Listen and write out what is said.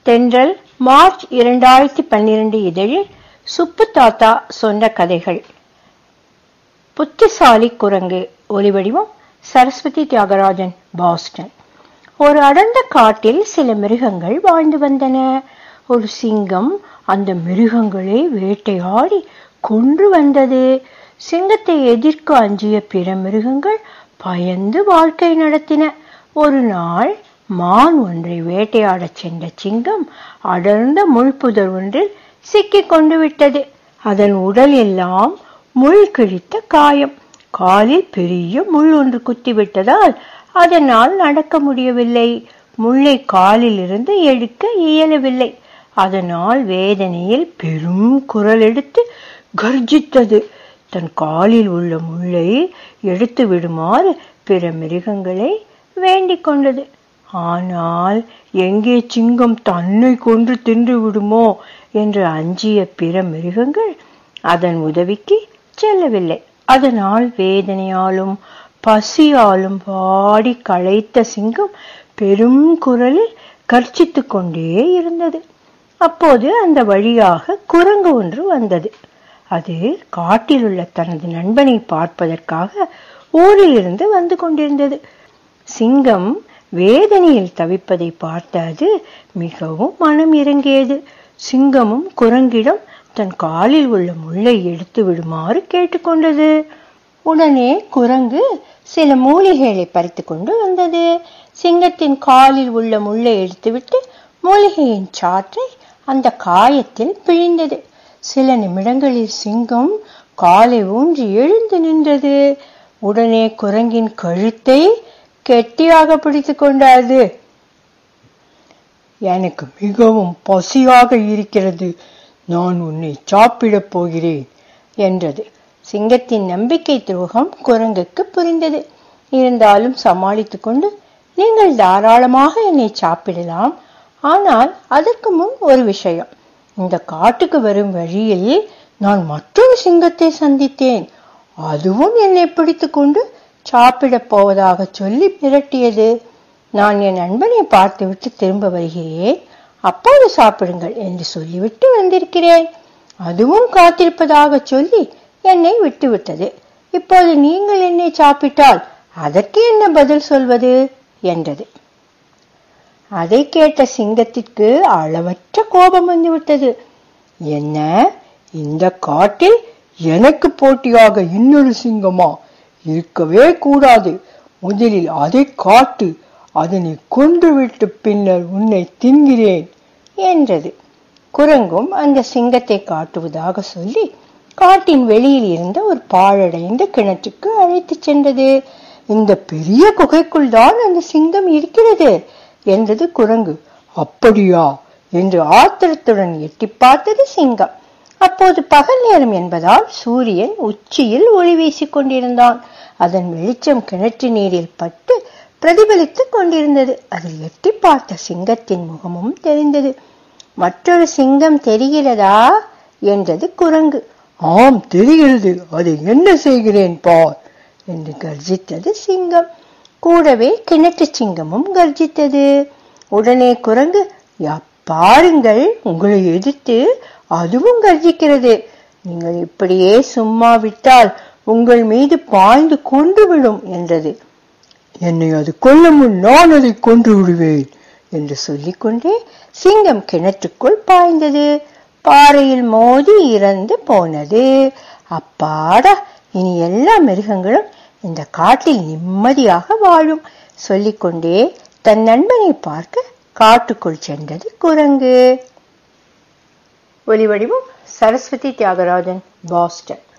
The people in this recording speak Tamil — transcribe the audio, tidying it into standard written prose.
தென்றல் மார்ச் 2012 இதழில் சுப்பு தாத்தா சொன்ன கதைகள். புத்திசாலி குரங்கு. ஒலிவடிவம் சரஸ்வதி தியாகராஜன், பாஸ்டன். ஒரு அடர்ந்த காட்டில் சில மிருகங்கள் வாழ்ந்து வந்தன. ஒரு சிங்கம் அந்த மிருகங்களை வேட்டையாடி கொன்று வந்தது. சிங்கத்தை எதிர்க்க அஞ்சிய பிற மிருகங்கள் பயந்து வாழ்க்கை நடத்தின. ஒரு நாள் மான் ஒன்றை வேட்டையாடச் சென்ற சிங்கம் அடர்ந்த முள்புதர் ஒன்றில் சிக்கிக் கொண்டு விட்டது. அதன் உடல் எல்லாம் முள் கிழித்த காயம். காலில் பெரிய முள் ஒன்று குத்திவிட்டதால் அதனால் நடக்க முடியவில்லை. முள்ளை காலில் இருந்து எடுக்க இயலவில்லை. அதனால் வேதனையில் பெரும் குரல் எடுத்து கர்ஜித்தது. தன் காலில் உள்ள முள்ளை எடுத்து விடுமாறு பிற மிருகங்களை வேண்டிக் கொண்டது. ஆனால் எங்கே சிங்கம் தன்னை கொன்று தின்று விடுமோ என்று அஞ்சிய பிற மிருகங்கள் அதன் உதவிக்கு செல்லவில்லை. அதனால் வேதனையாலும் பசியாலும் வாடி களைத்த சிங்கம் பெரும் குரலில் கர்ச்சித்து கொண்டே இருந்தது. அப்போது அந்த வழியாக குரங்கு ஒன்று வந்தது. அது காட்டில் உள்ள தனது நண்பனை பார்ப்பதற்காக ஊரில் இருந்து வந்து கொண்டிருந்தது. சிங்கம் வேதனையில் தவிப்பதை பார்த்த அது மிகவும் மனம் இறங்கியது. சிங்கமும் குரங்கிடம் தன் காலில் உள்ள முள்ளை எடுத்து விடுமாறு கேட்டுக்கொண்டது. உடனே குரங்கு சில மூலிகைகளை பறித்து கொண்டு வந்தது. சிங்கத்தின் காலில் உள்ள முள்ளை எடுத்துவிட்டு மூலிகையின் சாற்றை அந்த காயத்தில் பிழிந்தது. சில நிமிடங்களில் சிங்கம் காலை ஊன்றி எழுந்து நின்றது. உடனே குரங்கின் கழுத்தை கெட்டியாக பிடித்து கொண்டது. எனக்கு மிகவும் பசியாக இருக்கிறது, நான் உன்னை சாப்பிடப் போகிறேன் என்றது. சிங்கத்தின் நம்பிக்கை துரோகம் குரங்குக்கு புரிந்தது. இருந்தாலும் சமாளித்துக் கொண்டு, நீங்கள் தாராளமாக என்னை சாப்பிடலாம், ஆனால் அதற்கு முன் ஒரு விஷயம். இந்த காட்டுக்கு வரும் வழியில் நான் மற்றொரு சிங்கத்தை சந்தித்தேன். அதுவும் என்னை பிடித்து கொண்டு சாப்பிடப் போவதாக சொல்லி மிரட்டியது. நான் என் நண்பனை பார்த்துவிட்டு திரும்ப வருகிறேன், அப்போது சாப்பிடுங்கள் என்று சொல்லிவிட்டு வந்திருக்கிறேன். அதுவும் காத்திருப்பதாக சொல்லி என்னை விட்டுவிட்டது. இப்போது நீங்கள் என்னை சாப்பிட்டால் அதற்கு என்ன பதில் சொல்வது என்றது. அதை கேட்ட சிங்கத்திற்கு அளவற்ற கோபம் வந்துவிட்டது. என்ன, இந்த காட்டில் எனக்கு போட்டியாக இன்னொரு சிங்கமா? இருக்கவே கூடாது. முதலில் அதை காட்டு, அதனை கொன்றுவிட்டு பின்னர் உன்னை தின்கிறேன் என்றது. குரங்கும் அந்த சிங்கத்தை காட்டுவதாக சொல்லி காட்டின் வெளியில் இருந்த ஒரு பாழடைந்த கிணற்றுக்கு அழைத்து சென்றது. இந்த பெரிய குகைக்குள் தான் அந்த சிங்கம் இருக்கிறது என்றது குரங்கு. அப்படியா என்று ஆத்திரத்துடன் எட்டி பார்த்தது சிங்கம். அப்போது பகல் நேரம் என்பதால் சூரியன் உச்சியில் ஒளி வீசிக் கொண்டிருந்தான். அதன் வெளிச்சம் கிணற்று நீரில் பட்டு பிரதிபலித்துக் கொண்டிருந்தது. அதில் எட்டி பார்த்த சிங்கத்தின் முகமும் தெரிந்தது. மற்றொரு சிங்கம் தெரிகிறதா என்றது குரங்கு. ஆம், தெரிகிறது, அதை என்ன செய்கிறேன் பார் என்று கர்ஜித்தது சிங்கம். கூடவே கிணற்று சிங்கமும் கர்ஜித்தது. உடனே குரங்கு, பாருங்கள், உங்களை எதிர்த்து அதுவும் கர்ஜிக்கிறது. நீங்கள் இப்படியே சும்மா விட்டால் உங்கள் மீது பாய்ந்து கொன்று விடும் என்றது. என்னை அது கொல்ல முன் நான் அதை கொன்று விடுவேன் என்று சொல்லிக்கொண்டே சிங்கம் கிணற்றுக்குள் பாய்ந்தது. பாறையில் மோதி இறந்து போனது. அப்பாடா, இனி எல்லா மிருகங்களும் இந்த காட்டில் நிம்மதியாக வாழும் சொல்லிக்கொண்டே தன் நண்பனை பார்க்க காட்டுக்குள் சென்றது குரங்கு. ஒலிவடிவம் சரஸ்வதி தியாகராஜன், பாஸ்டன்.